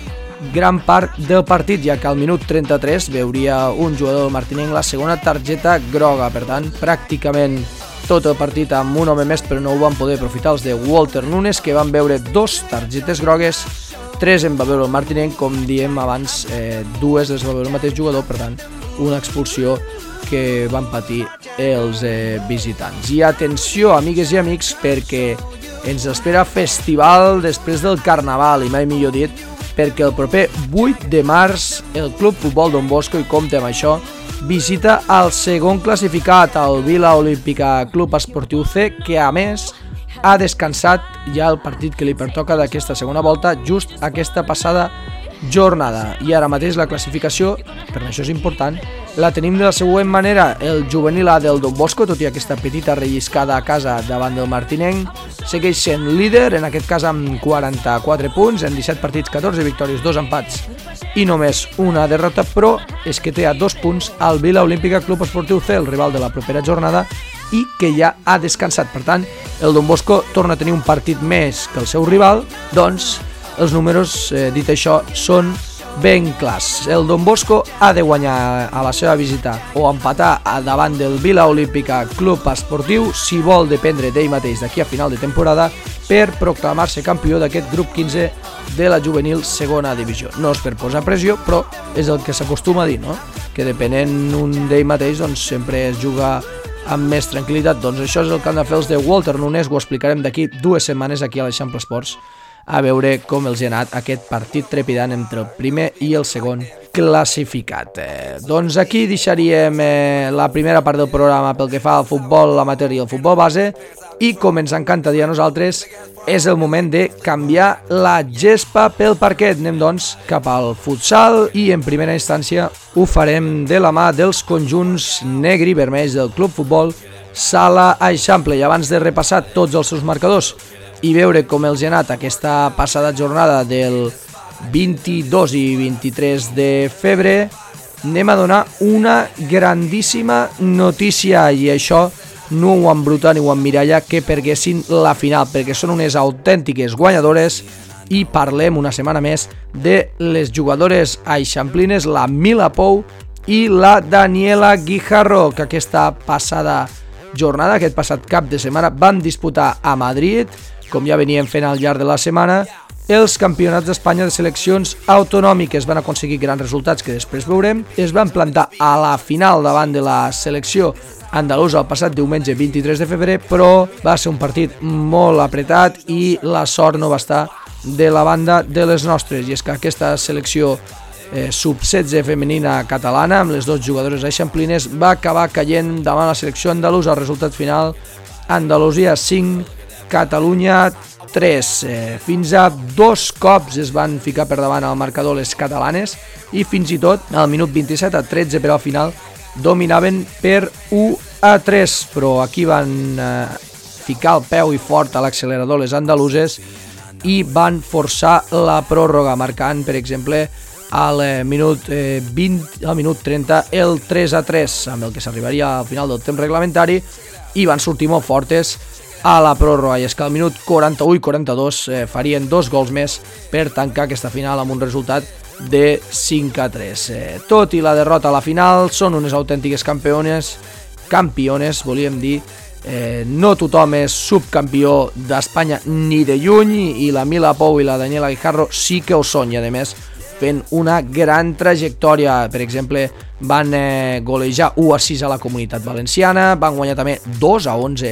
gran part del partit, ja que al minut trenta-tres veuria un jugador del Martinenc la segona targeta groga. Per tant, pràcticament tot el partit amb un home més, però no ho van poder aprofitar els de Walter Nunes, que van veure dos targetes grogues, tres en va veure el Martinenc, com diem abans, eh, dues les va veure el mateix jugador, per tant, una expulsió que van patir els eh, visitants. I atenció, amigues i amics, perquè ens espera festival després del Carnaval, i mai millor dit, perquè el proper vuit de març el Club Futbol Don Bosco, i compte amb això, visita el segon classificat, el Vila Olímpica Club Esportiu C, que a més ha descansat ja el partit que li pertoca d'aquesta segona volta, just aquesta passada jornada. I ara mateix la classificació, per això és important, la tenim de la següent manera. El juvenil A del Don Bosco, tot i aquesta petita relliscada a casa davant del Martinenc, segueix sent líder, en aquest cas amb quaranta-quatre punts, en disset partits, catorze victòries, dos empats i només una derrota, però és que té a dos punts el Vila Olímpica Club Esportiu C, el rival de la propera jornada, i que ja ha descansat. Per tant, el Don Bosco torna a tenir un partit més que el seu rival, doncs els números, eh, dit això, són ben clars. El Don Bosco ha de guanyar a la seva visita o empatar davant del Vila Olímpica Club Esportiu si vol dependre d'ell mateix d'aquí a final de temporada per proclamar-se campió d'aquest grup quinze de la juvenil segona divisió. No és per posar pressió, però és el que s'acostuma a dir, no? Que depenent un d'ell mateix, doncs sempre es juga amb més tranquil·litat. Doncs això és el que han de fer els de Walter Nunes, ho explicarem d'aquí dues setmanes aquí a l'Eixample Esports, a veure com els ha anat aquest partit trepidant entre el primer i el segon classificat. Eh, doncs aquí deixaríem eh, la primera part del programa pel que fa al futbol amateur i al futbol base, i com ens encanta dir a nosaltres, és el moment de canviar la gespa pel parquet. Anem doncs cap al futsal i en primera instància ho farem de la mà dels conjunts negre i vermells del Club Futbol Sala Eixample. I abans de repassar tots els seus marcadors i veure com els ha anat aquesta passada jornada del vint-i-dos i vint-i-tres de febrer, anem a donar una grandíssima notícia, i això no ho embruta ni ho emmiralla que perguessin la final, perquè són unes autèntiques guanyadores. I parlem una setmana més de les jugadores eixamplines, la Mila Pou i la Daniela Guijarro, que aquesta passada jornada, aquest passat cap de setmana, van disputar a Madrid, com ja veníem fent al llarg de la setmana, els campionats d'Espanya de seleccions autonòmiques. Van aconseguir grans resultats que després veurem. Es van plantar a la final davant de la selecció andalusa el passat diumenge vint-i-tres de febrer, però va ser un partit molt apretat i la sort no va estar de la banda de les nostres. I és que aquesta selecció eh, sub setze femenina catalana, amb les dues jugadores eixamplines, va acabar caient davant la selecció andalusa. El resultat final, Andalusia cinc, Catalunya tres. Eh, fins a dos cops es van ficar per davant al marcador les catalanes, i fins i tot al minut vint-i-set a tretze per al final dominaven per u a tres, però aquí van eh, ficar el peu i fort a l'accelerador les andaluses i van forçar la pròrroga, marcant, per exemple, al minut eh, vint, al minut trenta el tres a tres, amb el que s'arribaria al final del temps reglamentari, i van sortir molt fortes a la pròrroga. I és que al minut quaranta-u i quaranta-dos eh, farien dos gols més per tancar aquesta final amb un resultat de cinc a tres. Eh, tot i la derrota a la final, són unes autèntiques campiones, campiones, volíem dir. Eh, no tothom és subcampió d'Espanya ni de lluny, i la Mila Pou i la Daniela Guijarro sí que ho són, i a més fent una gran trajectòria. Per exemple, van eh, golejar u a sis a la Comunitat Valenciana, van guanyar també dos a onze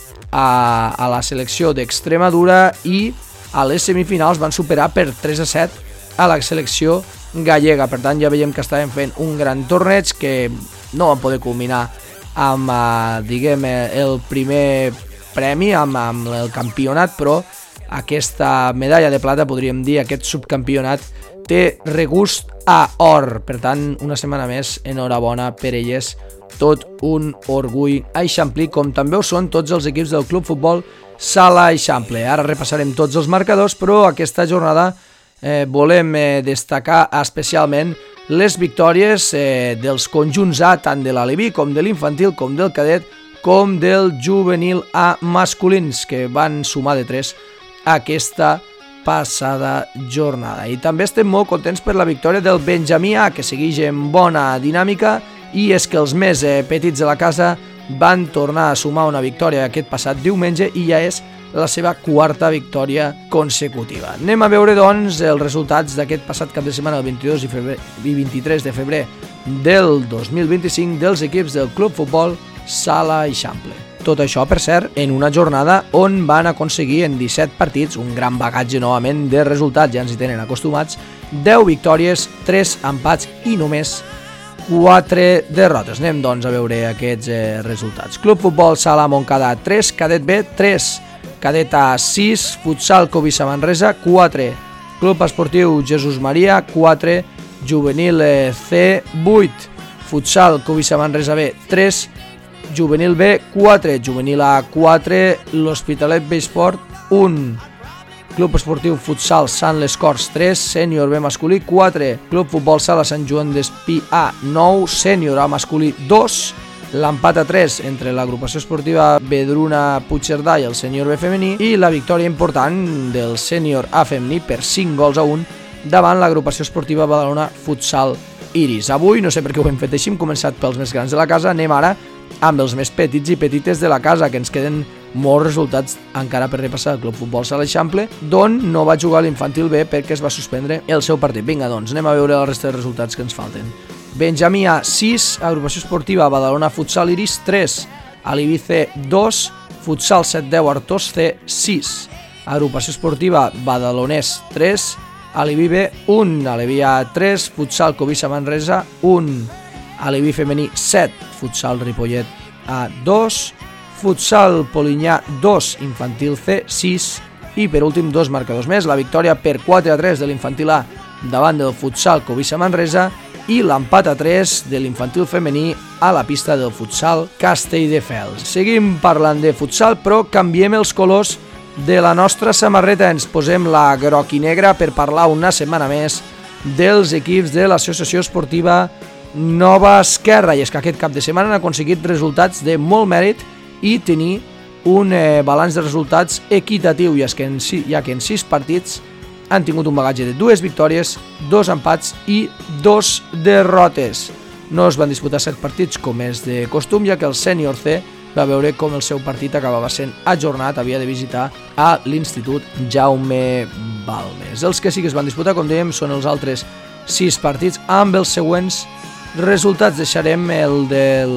a, a la selecció d'Extremadura, i a les semifinals van superar per tres a set a la selecció gallega. Per tant, ja veiem que estaven fent un gran torneig que no van poder culminar amb eh, diguem, el primer premi, amb, amb el campionat, però aquesta medalla de plata, podríem dir, aquest subcampionat té regust a or. Per tant, una setmana més, enhorabona per elles, tot un orgull eixamplí, com també ho són tots els equips del Club Futbol Sala Eixample. Ara repassarem tots els marcadors, però aquesta jornada eh, volem eh, destacar especialment les victòries eh, dels conjunts A, tant de l'Aleví com de l'infantil, com del cadet, com del juvenil A masculins, que van sumar de tres aquesta passada jornada. I també estem molt contents per la victòria del Benjamí A, que segueix en bona dinàmica, i és que els més eh, petits de la casa van tornar a sumar una victòria aquest passat diumenge i ja és la seva quarta victòria consecutiva. Anem a veure, doncs, els resultats d'aquest passat cap de setmana, el vint-i-dos i vint-i-tres de febrer del dos mil vint-i-cinc, dels equips del Club Futbol Sala Eixample. Tot això, per cert, en una jornada on van aconseguir en disset partits un gran bagatge novament de resultats, ja ens hi tenen acostumats, deu victòries, tres empats i només quatre derrotes. Anem, doncs, a veure aquests eh, resultats. Club Futbol Sala Montcada tres, Cadet B tres, Cadet A sis, Futsal Covisa Manresa quatre, Club Esportiu Jesús Maria quatre, Juvenil C vuit, Futsal Covisa Manresa B tres, Juvenil B quatre, Juvenil A quatre, l'Hospitalet B Esport un, Club Esportiu Futsal Sant Les Corts tres, Sènior B masculí quatre, Club Futbol Sala Sant Joan d'Espí A nou, Sènior A masculí dos, l'empat a tres entre l'agrupació esportiva Vedruna Puigcerdà i el Sènior B femení, i la victòria important del Sènior A femení per cinc gols a un davant l'agrupació esportiva Badalona Futsal Iris. Avui, no sé per què ho hem fet així, hem començat pels més grans de la casa, anem ara amb els més petits i petites de la casa, que ens queden molts resultats encara per repassar. El Club Futbol Sala Eixample, d'on no va jugar l'infantil B perquè es va suspendre el seu partit. Vinga, doncs, anem a veure la resta de resultats que ens falten. Benjamí A sis, agrupació esportiva Badalona Futsal Iris tres, Alibi C dos, Futsal set deu Artós C sis, agrupació esportiva Badalonès tres, Alibi B un, Alibi A tres, Futsal Covisa Manresa un, Alibi femení set, Futsal Ripollet A dos, Futsal Polinyà dos, Infantil C sis, i per últim dos marcadors més, la victòria per quatre a tres de l'infantil A davant del Futsal Covisa Manresa i l'empat a tres de l'infantil femení a la pista del Futsal Castelldefels. Seguim parlant de futsal, però canviem els colors de la nostra samarreta, ens posem la groc i negra per parlar una setmana més dels equips de l'Associació Esportiva Nova Esquerra, i és que aquest cap de setmana han aconseguit resultats de molt mèrit i tenir un eh, balanç de resultats equitatiu, i és que en, ja que en sis partits han tingut un bagatge de dues victòries, dos empats i dos derrotes. No es van disputar set partits com és de costum, ja que el Sènior C va veure com el seu partit acabava sent ajornat, havia de visitar a l'Institut Jaume Balmes. Els que sí que es van disputar, com dèiem, són els altres sis partits amb els següents resultats. Deixarem el del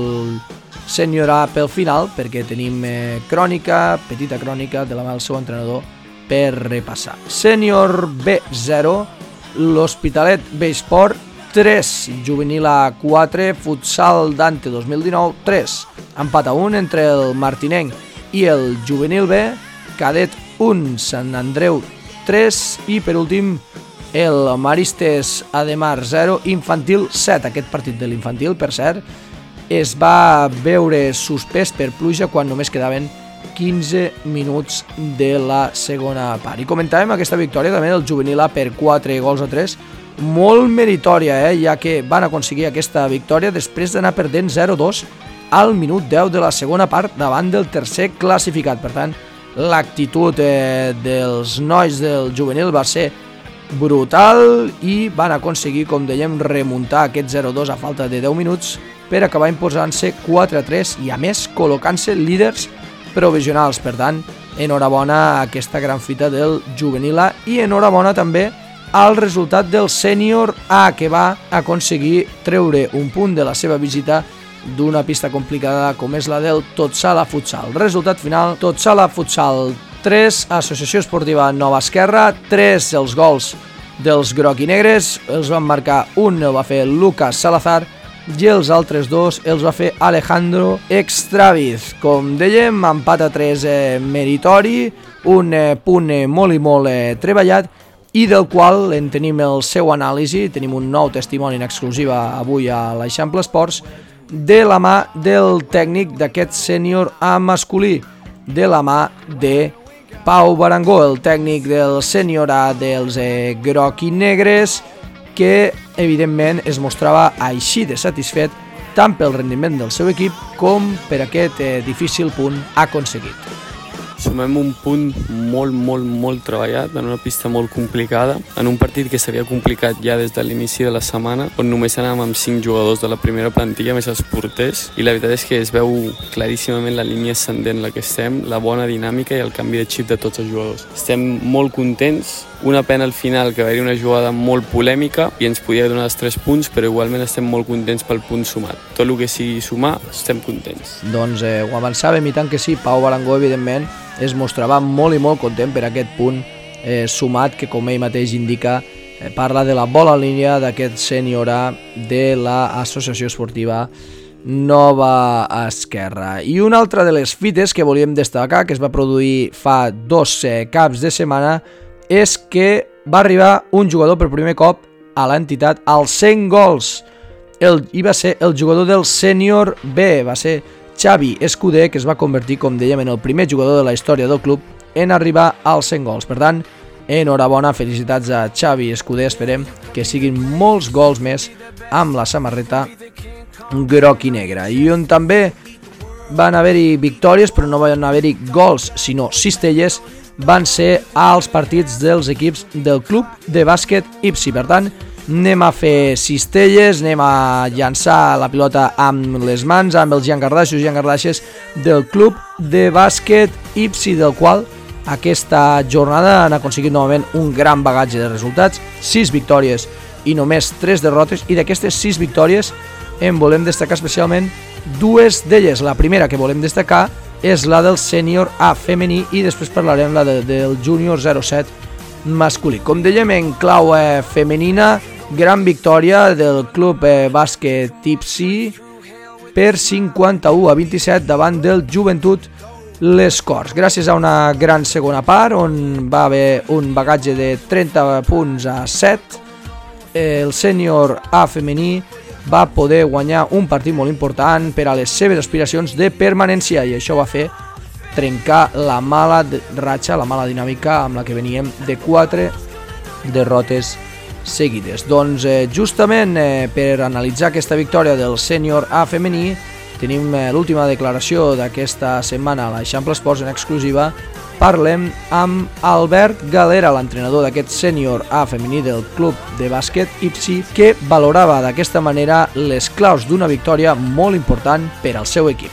Sènior A pel final, perquè tenim eh, crònica, petita crònica de la mà del seu entrenador per repassar. Sènior B zero, l'Hospitalet B Esport tres, Juvenil A quatre, Futsal Dante dos mil dinou tres, empat a un entre el Martinenc i el Juvenil B, Cadet un, Sant Andreu tres, i per últim el Maristes Ademar zero, Infantil set. Aquest partit de l'infantil, per cert, es va veure suspès per pluja quan només quedaven quinze minuts de la segona part. I comentàvem aquesta victòria també del Juvenil A per quatre gols a tres, molt meritòria, eh? Ja que van aconseguir aquesta victòria després d'anar perdent zero dos al minut deu de la segona part davant del tercer classificat. Per tant, l'actitud eh, dels nois del Juvenil va ser brutal i van aconseguir, com dèiem, remuntar aquest zero dos a falta de deu minuts per acabar imposant-se quatre a tres i, a més, col·locant-se líders provisionals. Per tant, enhorabona a aquesta gran fita del Juvenil A i enhorabona també al resultat del Sènior A, que va aconseguir treure un punt de la seva visita d'una pista complicada com és la del Totsala Futsal. Resultat final: Totsala Futsal tres, Associació Esportiva Nova Esquerra tres. Els gols dels groc i negres els van marcar, un el va fer Lucas Salazar i els altres dos els va fer Alejandro Extraviz. Com dèiem, empat a tres eh, meritori, un eh, punt eh, molt i molt eh, treballat i del qual en tenim el seu anàlisi, tenim un nou testimoni en exclusiva avui a l'Eixample Esports, de la mà del tècnic d'aquest sènior A masculí, de la mà de Pau Barangó, el tècnic del sènior A dels eh, groc i negres, que evidentment es mostrava així de satisfet tant pel rendiment del seu equip com per aquest eh, difícil punt aconseguit. Sumem un punt molt, molt, molt treballat en una pista molt complicada, en un partit que s'havia complicat ja des de l'inici de la setmana, on només anàvem amb cinc jugadors de la primera plantilla, més els porters, i la veritat és que es veu claríssimament la línia ascendent en la que estem, la bona dinàmica i el canvi de xip de tots els jugadors. Estem molt contents, una pena al final que va haver una jugada molt polèmica i ens podia donar els tres punts, però igualment estem molt contents pel punt sumat. Tot el que sigui sumar, estem contents. Doncs eh, ho avançàvem i tant que sí, Pau Barangó evidentment es mostrava molt i molt content per aquest punt eh, sumat que, com ell mateix indica, eh, parla de la bona línia d'aquest sènior A de l'Associació Esportiva Nova Esquerra. I una altra de les fites que volíem destacar, que es va produir fa dos eh, caps de setmana, és que va arribar un jugador per primer cop a l'entitat als cent gols. El, I va ser el jugador del sènior B, va ser Xavi Escudé, que es va convertir, com dèiem, en el primer jugador de la història del club en arribar als cent gols. Per tant, enhorabona, felicitats a Xavi Escudé, esperem que siguin molts gols més amb la samarreta groc i negra. I on també van haver-hi victòries, però no van haver-hi gols, sinó cistelles, van ser als partits dels equips del club de bàsquet Ipsi. Per tant, anem a fer cistelles, anem a llançar la pilota amb les mans, amb els llangardaixos i llangardaixes del club de bàsquet Ipsi, del qual aquesta jornada han aconseguit novament un gran bagatge de resultats, sis victòries i només tres derrotes, i d'aquestes sis victòries en volem destacar especialment dues d'elles. La primera que volem destacar és la del sènior A femení i després parlarem la de, del júnior zero set masculí. Com dèiem, en clau eh, femenina, gran victòria del club eh, bàsquet Ipsi per cinquanta-u a vint-i-set davant del Joventut Les Corts, gràcies a una gran segona part on va haver un bagatge de trenta punts a set. El sènior A femení va poder guanyar un partit molt important per a les seves aspiracions de permanència, i això va fer trencar la mala ratxa, la mala dinàmica amb la que veníem de quatre derrotes seguides. Doncs eh, justament eh, per analitzar aquesta victòria del sènior A femení tenim eh, l'última declaració d'aquesta setmana a l'Eixample Esports en exclusiva. Parlem amb Albert Galera, l'entrenador d'aquest sènior A femení del club de bàsquet Ipsi, que valorava d'aquesta manera les claus d'una victòria molt important per al seu equip.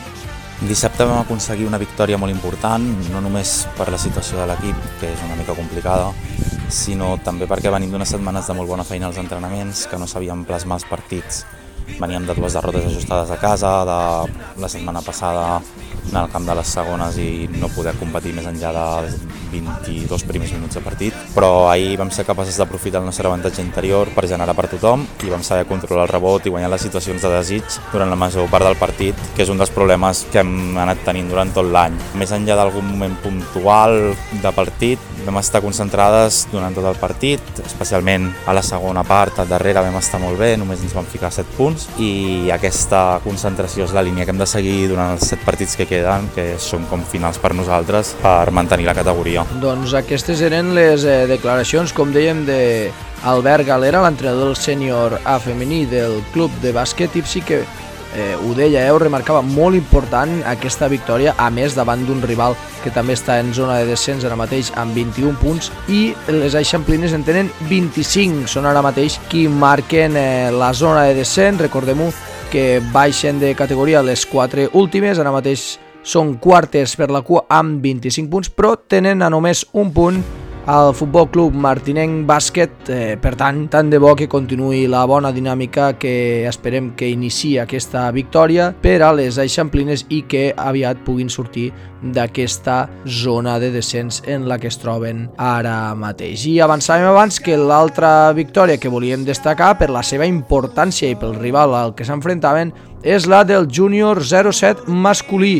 Dissabte vam aconseguir una victòria molt important, no només per la situació de l'equip, que és una mica complicada, sinó també perquè venim d'unes setmanes de molt bona feina als entrenaments, que no sabíem plasmar els partits. Veníem de dues derrotes ajustades a casa, de la setmana passada anar al camp de les segones i no poder competir més enllà de vint-i-dos primers minuts de partit, però ahir vam ser capaços d'aprofitar el nostre avantatge interior per generar per tothom i vam saber controlar el rebot i guanyar les situacions de desig durant la major part del partit, que és un dels problemes que hem anat tenint durant tot l'any. Més enllà d'algun moment puntual de partit, vam estar concentrades durant tot el partit, especialment a la segona part, al darrere vam estar molt bé, només ens vam ficar set punts, i aquesta concentració és la línia que hem de seguir durant els set partits que queden, que són com finals per nosaltres, per mantenir la categoria. Doncs aquestes eren les eh, declaracions, com dèiem, d'Albert Galera, l'entrenador del sènior A femení del club de bàsquet Ipsi, que eh, ho deia, eh, ho remarcava, molt important aquesta victòria, a més davant d'un rival que també està en zona de descens ara mateix amb vint-i-un punts, i les eixamplines en tenen vint-i-cinc, són ara mateix qui marquen eh, la zona de descens. Recordem-ho que baixen de categoria les quatre últimes, ara mateix són quartes per la cua amb vint-i-cinc punts, però tenen a només un punt al Futbol Club Martinenc Bàsquet. Eh, per tant, tant de bo que continuï la bona dinàmica que esperem que iniciï aquesta victòria per a les eixamplines i que aviat puguin sortir d'aquesta zona de descens en la que es troben ara mateix. I avançàvem abans que l'altra victòria que volíem destacar per la seva importància i pel rival al que s'enfrontaven és la del júnior zero set masculí,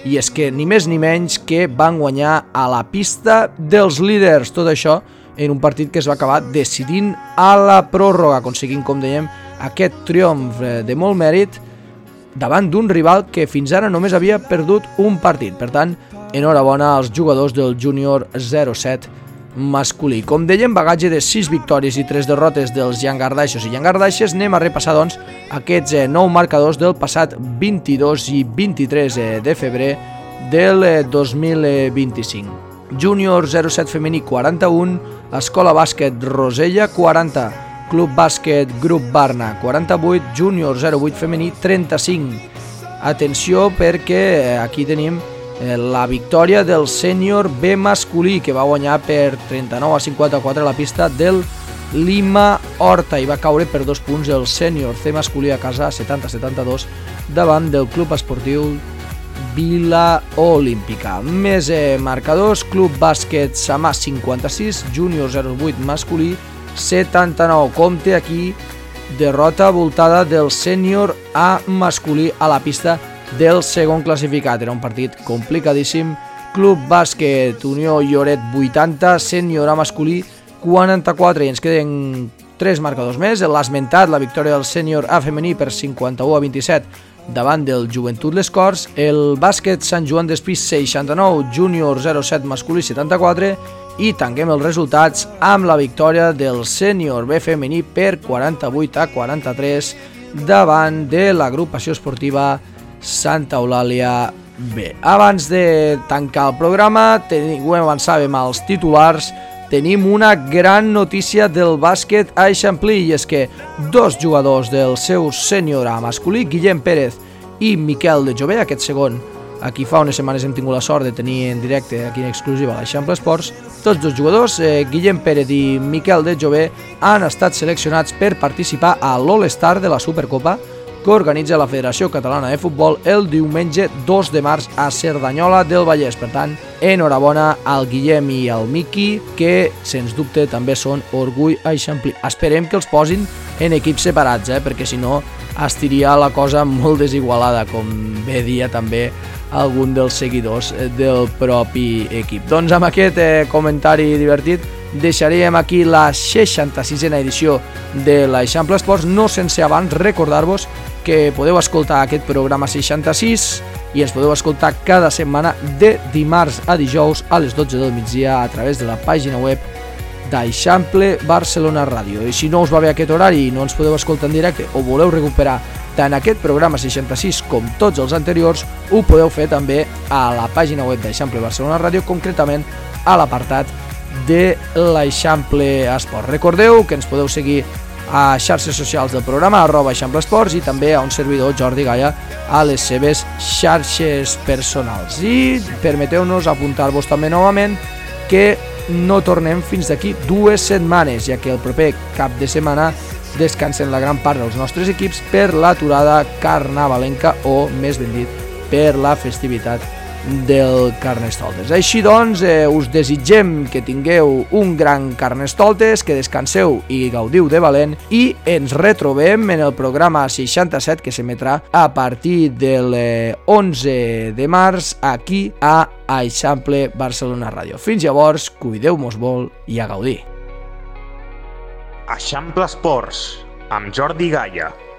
i és que ni més ni menys que van guanyar a la pista dels líders, tot això en un partit que es va acabar decidint a la pròrroga, aconseguint, com dèiem, aquest triomf de molt mèrit davant d'un rival que fins ara només havia perdut un partit. Per tant, enhorabona als jugadors del júnior zero set masculí. Com dèiem, bagatge de sis victòries i tres derrotes dels llangardaixos i llangardaixes. Anem a repassar, doncs, aquests nou marcadors del passat vint-i-dos i vint-i-tres de febrer del dos mil vint-i-cinc. Júnior zero set femení quaranta-un, Escola Bàsquet Rosella quaranta, Club Bàsquet Grup Barna quaranta-vuit, Júnior zero vuit femení trenta-cinc. Atenció perquè aquí tenim la victòria del sènior B masculí, que va guanyar per trenta-nou a cinquanta-quatre a la pista del Lima Horta i va caure per dos punts el sènior C masculí a casa setanta a setanta-dos davant del Club Esportiu Vila Olímpica. Més eh, marcadors: Club Bàsquet Samà cinquanta-sis, Júnior zero vuit masculí setanta-nou. Compte aquí, derrota voltada del sènior A masculí a la pista del segon classificat. Era un partit complicadíssim. Club Bàsquet Unió Lloret vuitanta, sènior A masculí quaranta-quatre, i ens queden tres marcadors més. L'esmentat, la victòria del sènior A femení per cinquanta-u a vint-i-set davant del Joventut Les Corts. El bàsquet Sant Joan d'Espí seixanta-nou, Júnior zero set masculí setanta-quatre, i tanquem els resultats amb la victòria del sènior B femení per quaranta-vuit a quaranta-tres davant de l'agrupació esportiva Santa Eulàlia B. Abans de tancar el programa, tenim, ho avançàvem als titulars, tenim una gran notícia del bàsquet a Eixamplí, i és que dos jugadors del seu sènior A masculí, Guillem Pérez i Miquel de Jové, aquest segon, aquí fa unes setmanes hem tingut la sort de tenir en directe, aquí en exclusiva, a l'Eixample Esports, tots dos jugadors, eh, Guillem Pérez i Miquel de Jové, han estat seleccionats per participar a l'All-Star de la Supercopa que organitza la Federació Catalana de Futbol el diumenge dos de març a Cerdanyola del Vallès. Per tant, enhorabona al Guillem i al Miqui, que, sens dubte, també són orgull a Eixamplí. Esperem que els posin en equips separats, eh? perquè si no estiria la cosa molt desigualada, com bé dia també algun dels seguidors del propi equip. Doncs amb aquest eh, comentari divertit deixaríem aquí la seixanta-sisena edició de l'Eixample Esports, no sense abans recordar-vos que podeu escoltar aquest programa seixanta-sis i ens podeu escoltar cada setmana de dimarts a dijous a les dotze del migdia a través de la pàgina web d'Eixample Barcelona Ràdio. I si no us va bé aquest horari i no ens podeu escoltar en directe o voleu recuperar tant aquest programa seixanta-sis com tots els anteriors, ho podeu fer també a la pàgina web d'Eixample Barcelona Ràdio, concretament a l'apartat de l'Eixample Esports. Recordeu que ens podeu seguir a xarxes socials del programa, arroba Eixample Esports, i també a un servidor, Jordi Gaia, a les seves xarxes personals. I permeteu-nos apuntar-vos també novament que no tornem fins d'aquí dues setmanes, ja que el proper cap de setmana descansen la gran part dels nostres equips per l'aturada carnavalenca, o més ben dit, per la festivitat del Carnestoltes. Així doncs, eh, us desitgem que tingueu un gran Carnestoltes, que descanseu i gaudiu de valent, i ens retrobem en el programa seixanta-set, que s'emetrà a partir del onze de març aquí a Eixample Barcelona Ràdio. Fins llavors, cuideu-vos molt i a gaudir. Eixample Esports, amb Jordi Gaia.